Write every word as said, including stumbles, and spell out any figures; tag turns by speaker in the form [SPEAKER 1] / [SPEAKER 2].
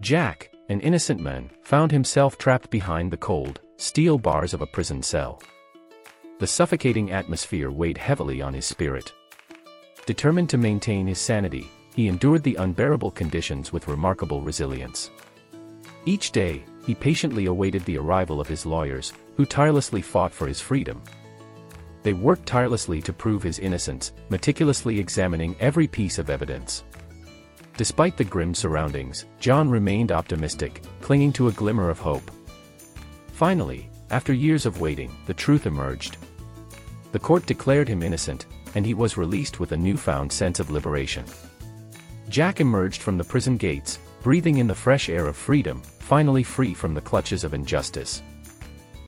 [SPEAKER 1] Jack, an innocent man, found himself trapped behind the cold, steel bars of a prison cell. The suffocating atmosphere weighed heavily on his spirit. Determined to maintain his sanity, he endured the unbearable conditions with remarkable resilience. Each day, he patiently awaited the arrival of his lawyers, who tirelessly fought for his freedom. They worked tirelessly to prove his innocence, meticulously examining every piece of evidence. Despite the grim surroundings, John remained optimistic, clinging to a glimmer of hope. Finally, after years of waiting, the truth emerged. The court declared him innocent, and he was released with a newfound sense of liberation. Jack emerged from the prison gates, breathing in the fresh air of freedom, finally free from the clutches of injustice.